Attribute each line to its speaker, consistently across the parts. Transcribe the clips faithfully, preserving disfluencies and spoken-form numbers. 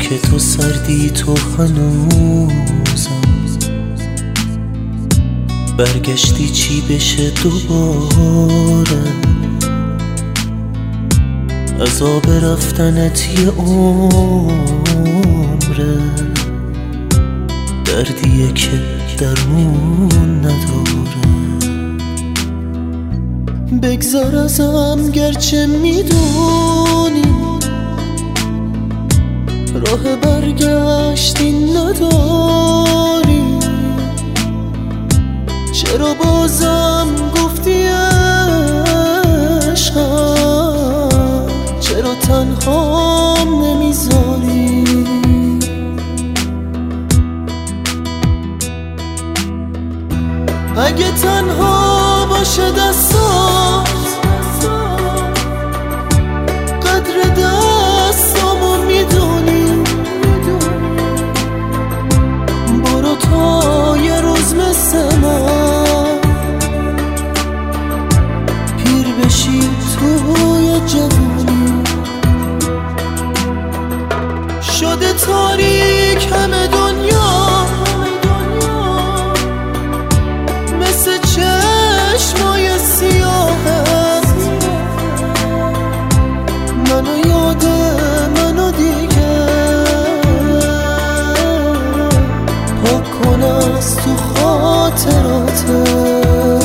Speaker 1: که تو سردی تو هنوزم، برگشتی چی بشه دوباره؟ عذاب رفتنت یه عمره، دردیه که درمون نداره. بگذار ازم گرچه میدونی راه برگشتی نداری، چرا بازم گفتی عشقم، چرا تنهام نمیذاری؟ اگه تنها باشه دستات، قدر دستامو میدونی، برو تا یه روز مثل من پیر بشی توی جوانی. شده تاریک همه دنیا، مثل چشمای سیاهت، منو یاده منو دیگه پاک کن از تو خاطراته.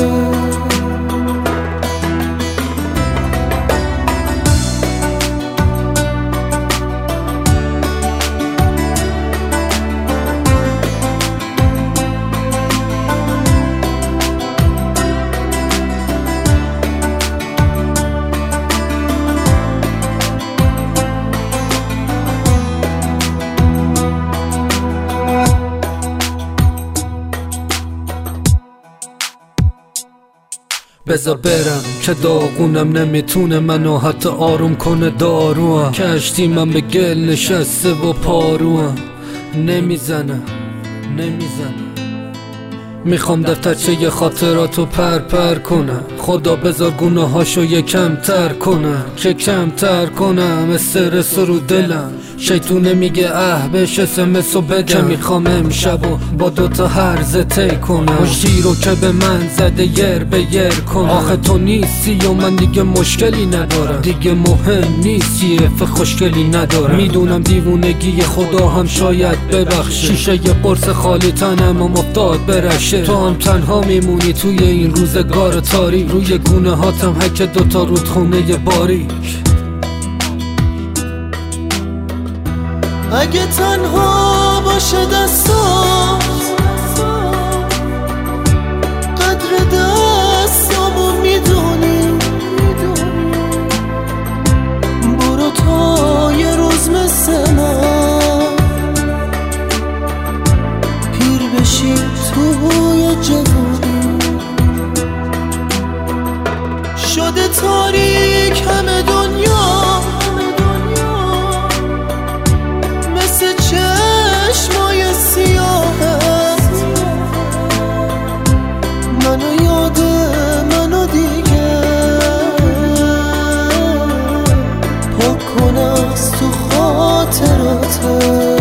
Speaker 2: بذار برم که داغونم نمیتونه منو حتی آروم کنه داروام، کشتی من به گل نشسته و پاروام نمیزنم نمیزنم. میخوام دفترچه خاطراتو پر پر کنم، خدا بذار گناه هاشو یکم تر کنم، که کم تر کنم استرس رو دلم. شیطونه میگه اه بهش اسمسو بدم، که میخوام امشبو با دوتا هرزه تی کنم، مشتی رو که به من زده یر به یر کنم. آخه تو نیستی و من دیگه مشکلی ندارم، دیگه مهم نیستی اف خوشگلی ندارم. میدونم دیوونگی خدا هم شاید ببخشه، شیشه یه قرص خالی تنم و مفتاد برشه. تو هم تنها میمونی توی این روزگار تاریک، روی گونه هاتم حک دوتا رودخونه باریک.
Speaker 1: اگه تنها باشه دستات، قدر دستامو میدونی، برو تا یه روز مثل من پیر بشی توی جوانی. شده تاریک همه دنیا، مثل چشمای سیاهت، منو یاده منو دیگه پاک کن از تو خاطراته.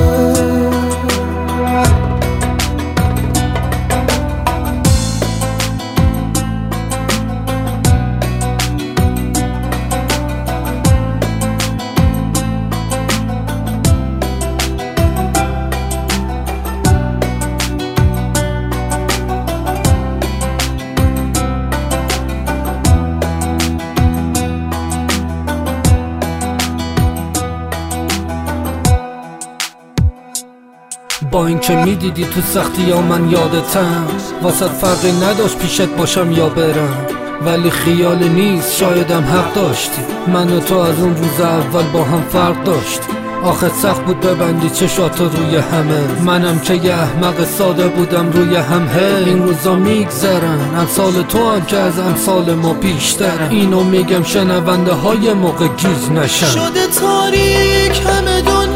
Speaker 2: با اینکه میدیدی تو سختی یا من یادتم، واسه فرقی نداشت پیشت باشم یا برم، ولی خیال نیست شایدم حق داشتی. من و تو از اون روز اول با هم فرق داشتی. آخه سخت بود ببندی چشاتو روی همه، منم که یه احمق ساده بودم روی هم. هی این روزا میگذرن، امثال تو هم که از امثال ما بیشترن. اینو میگم شنونده های موقع گیج نشن.
Speaker 1: شده تاریک همه دنیا،